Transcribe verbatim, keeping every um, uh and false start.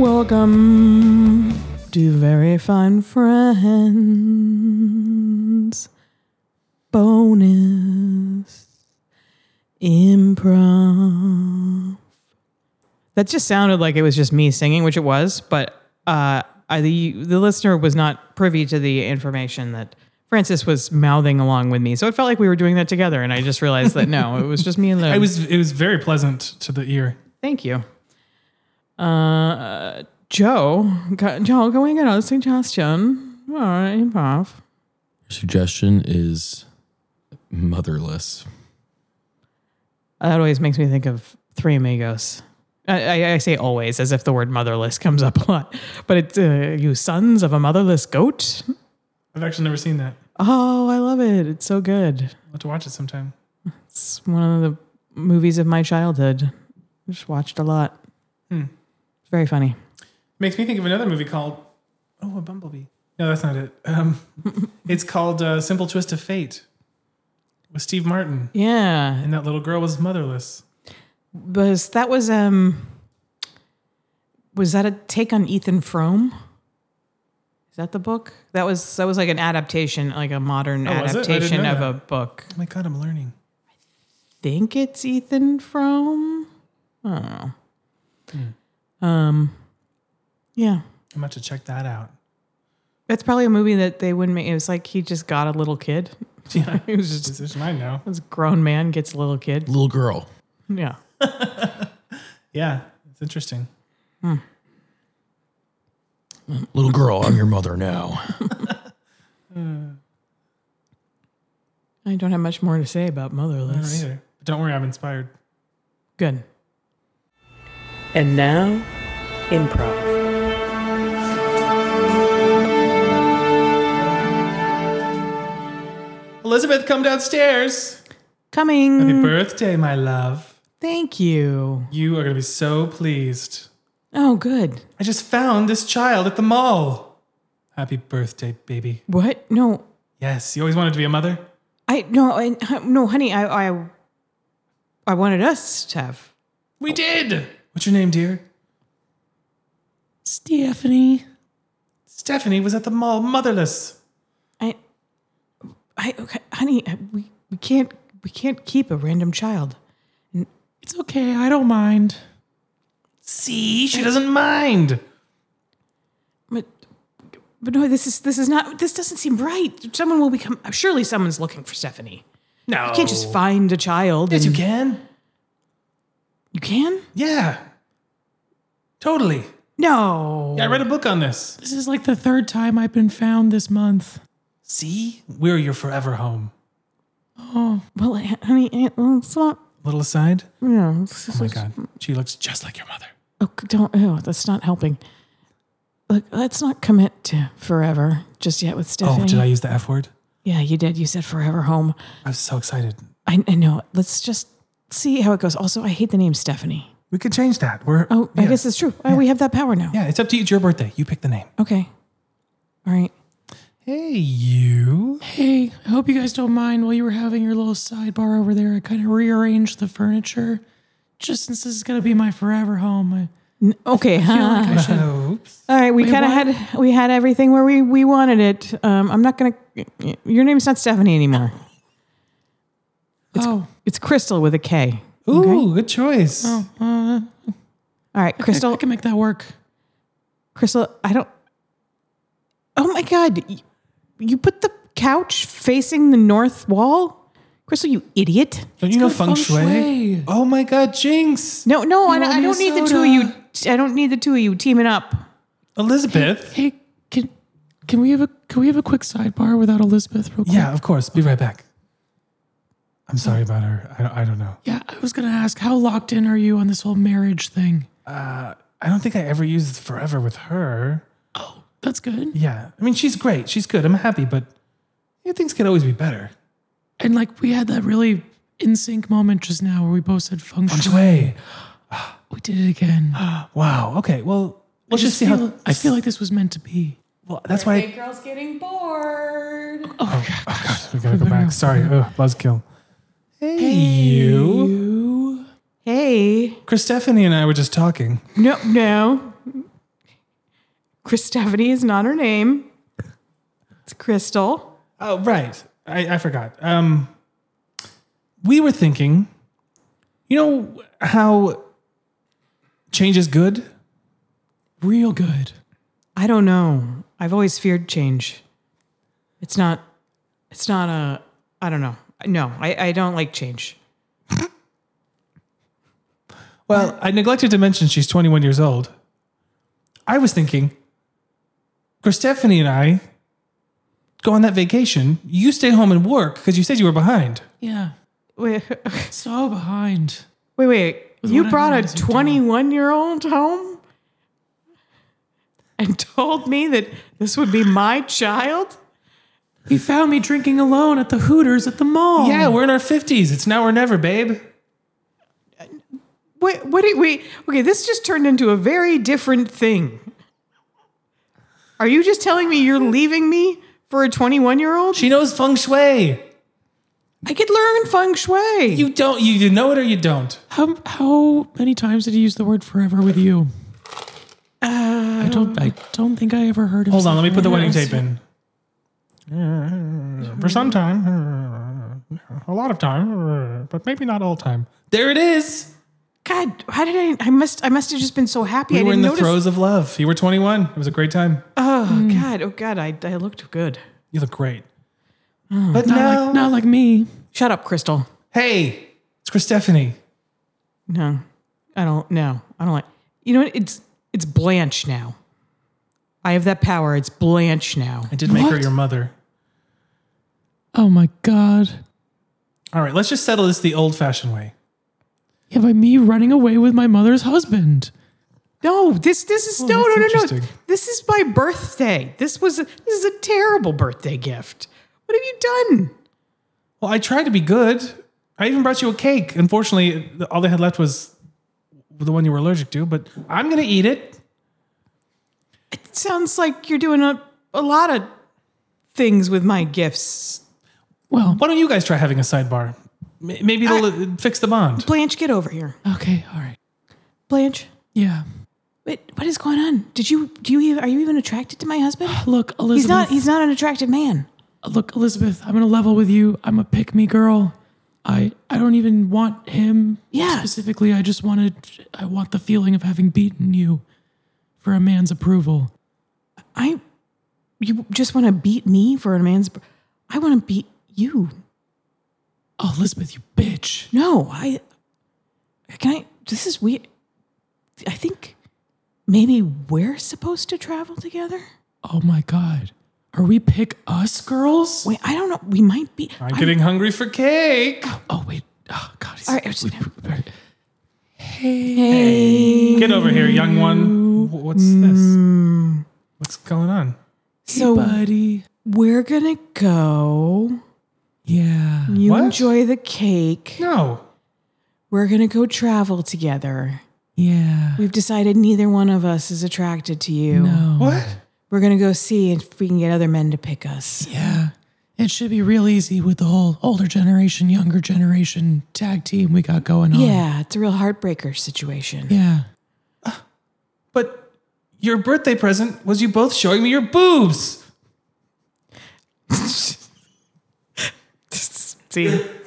Welcome to Very Fine Friends. Bonus improv. That just sounded like it was just me singing, which it was, but uh, I, the the listener was not privy to the information that Francis was mouthing along with me. So it felt like we were doing that together, and I just realized that no, it was just me and the. It was it was very pleasant to the ear. Thank you. Uh, Joe, Joe, can we get a suggestion? All right, improv. Your suggestion is motherless. That always makes me think of Three Amigos. I, I, I say always as if the word motherless comes up a lot. But it's, uh, you sons of a motherless goat? I've actually never seen that. Oh, I love it. It's so good. I'll have to watch it sometime. It's one of the movies of my childhood. I just watched a lot. Hmm. It's very funny. Makes me think of another movie called, oh, a Bumblebee. No, that's not it. Um, it's called uh, Simple Twist of Fate with Steve Martin. Yeah. And that little girl was motherless. Was that was um was that a take on Ethan Frome? Is that the book? That was that was like an adaptation, like a modern Oh, was it? I didn't adaptation know of that. a book. Oh my God, I'm learning. Think it's Ethan Frome? I don't know. Hmm. Um yeah. I'm about to check that out. That's probably a movie that they wouldn't make. It was like he just got a little kid. Yeah. He was just This is mine now. this grown man gets a little kid. Little girl. Yeah. Yeah, it's interesting. Hmm. Little girl, I'm your mother now. I don't have much more to say about I don't Motherless. either. But don't worry, I'm inspired. Good. And now, improv. Elizabeth, come downstairs. Coming. Happy birthday, my love. Thank you. You are going to be so pleased. Oh, good. I just found this child at the mall. Happy birthday, baby. What? No, Yes, you always wanted to be a mother? I no, I, no, honey. I, I, I wanted us to have. We did. What's your name, dear? Stephanie. Stephanie was at the mall motherless. I, I, okay, honey. We we can't we can't keep a random child. It's okay. I don't mind. See, she doesn't mind. But but no, this is this is not. This doesn't seem right. Someone will become. Surely someone's looking for Stephanie. No. You can't just find a child. Yes, you and- can. You can? Yeah. Totally. No. Yeah, I read a book on this. This is like the third time I've been found this month. See? We're your forever home. Oh well, honey. It's not. Little aside. Yeah. It's, Oh my God. She looks just like your mother. Oh, don't. Oh, that's not helping. Look, let's not commit to forever just yet with Stephanie. Oh, did I use the F word? Yeah, you did. You said forever home. I was so excited. I, I know. Let's just see how it goes. Also, I hate the name Stephanie. We could change that. We're Oh, I yeah. guess it's true. Oh, we have that power now. Yeah, it's up to you. It's your birthday. You pick the name. Okay. All right. Hey, you. Hey, I hope you guys don't mind while you were having your little sidebar over there. I kind of rearranged the furniture just since this is going to be my forever home. I N- Okay. feel huh? like I should. Oops. All right. We Wait, kind of what? had we had everything where we we wanted it. Um, I'm not gonna. Your name's not Stephanie anymore. Oh, It's Crystal with a K. Ooh, Okay. good choice. oh, uh, All right, I, Crystal. I can make that work. Crystal, I don't. Oh my God. You, you put the couch facing the north wall? Crystal, you idiot. Don't you know good feng feng shui? shui. Oh my God, Jinx. No, no, I, You don't- owe I me a don't need the two of you. I don't need the two of you teaming up. Elizabeth. Hey, can can we have a can we have a quick sidebar without Elizabeth real quick? Yeah, of course. Be right back. I'm sorry about her. I don't, I don't know. Yeah, I was going to ask, how locked in are you on this whole marriage thing? Uh, I don't think I ever used forever with her. Oh, that's good. Yeah. I mean, she's great. She's good. I'm happy, but yeah, things could always be better. And like we had that really in sync moment just now where we both said feng Feng shui. shui. We did it again. Wow. Okay. Well, let's I just see feel, how. I feel like this was meant to be. Well, that's why. I, girl's getting bored. Oh, God. oh God, we gotta go back. Sorry. Ugh, buzzkill. Hey, you. You. Hey. Chris, Stephanie, and I were just talking. No, no. Chris Stephanie is not her name. It's Crystal. Oh, right. I, I forgot. Um, we were thinking, you know how change is good? Real good. I don't know. I've always feared change. It's not, it's not a, I don't know. No, I, I don't like change. Well, I neglected to mention she's twenty-one years old. I was thinking, Stephanie and I go on that vacation. You stay home and work because you said you were behind. Yeah. Wait, So behind. wait, wait. With You what brought a everyone's doing. twenty-one-year-old home and told me that this would be my child? He found me drinking alone at the Hooters at the mall. Yeah, we're in our fifties. It's now or never, babe. Wait, what do we? Okay, this just turned into a very different thing. Are you just telling me you're leaving me for a twenty-one-year-old? She knows feng shui. I could learn feng shui. You don't. You, you know it or you don't. How how many times did he use the word forever with you? Uh, I don't I don't think I ever heard him. Hold say on, let me put the forever. wedding tape in. For some time, a lot of time, but maybe not all time. There it is. God, how did I? I must. I must have just been so happy. We I were didn't in the notice. throes of love. You were twenty-one. It was a great time. Oh God! Oh God! I, I looked good. You look great. But Not now, like not like me. Shut up, Crystal. hey, it's Chris Stephanie. No, I don't. No, I don't like. You know what? It's it's Blanche now. I have that power. It's Blanche now. I did make her What? your mother. Oh my god. All right, let's just settle this the old-fashioned way. Yeah, by me running away with my mother's husband. No, this this is Oh, no that's no no no. interesting. This is my birthday. This was a, this is a terrible birthday gift. What have you done? Well, I tried to be good. I even brought you a cake. Unfortunately, all they had left was the one you were allergic to, but I'm going to eat it. It sounds like you're doing a, a lot of things with my gifts. Well, Why don't you guys try having a sidebar? M- Maybe it'll uh, fix the bond. Blanche, get over here. okay, all right. Blanche, Yeah. wait, what is going on? Did you do you even- are you even attracted to my husband? Look, Elizabeth. He's not. He's not an attractive man. Look, Elizabeth, I'm gonna level with you. I'm a pick me girl. I I don't even want him Yeah. specifically. I just wanted I want the feeling of having beaten you for a man's approval. I. You just want to beat me for a man's. I want to beat you. Oh, Elizabeth, you bitch. No, I. Can I? This is weird. I think maybe we're supposed to travel together. Oh my god. Are we pick us girls? Wait, I don't know. We might be. I'm getting hungry for cake. Oh wait. Oh god. He's, All right, it's- we- Hey. Get over here, young one. Wh- What's this? What's going on? So buddy. we're gonna go. Yeah. You What? enjoy the cake. No. We're gonna go travel together. Yeah. We've decided neither one of us is attracted to you. No. What? We're gonna go see if we can get other men to pick us. Yeah. It should be real easy with the whole older generation, younger generation tag team we got going on. Yeah, it's a real heartbreaker situation. Yeah. But your birthday present was you both showing me your boobs. See,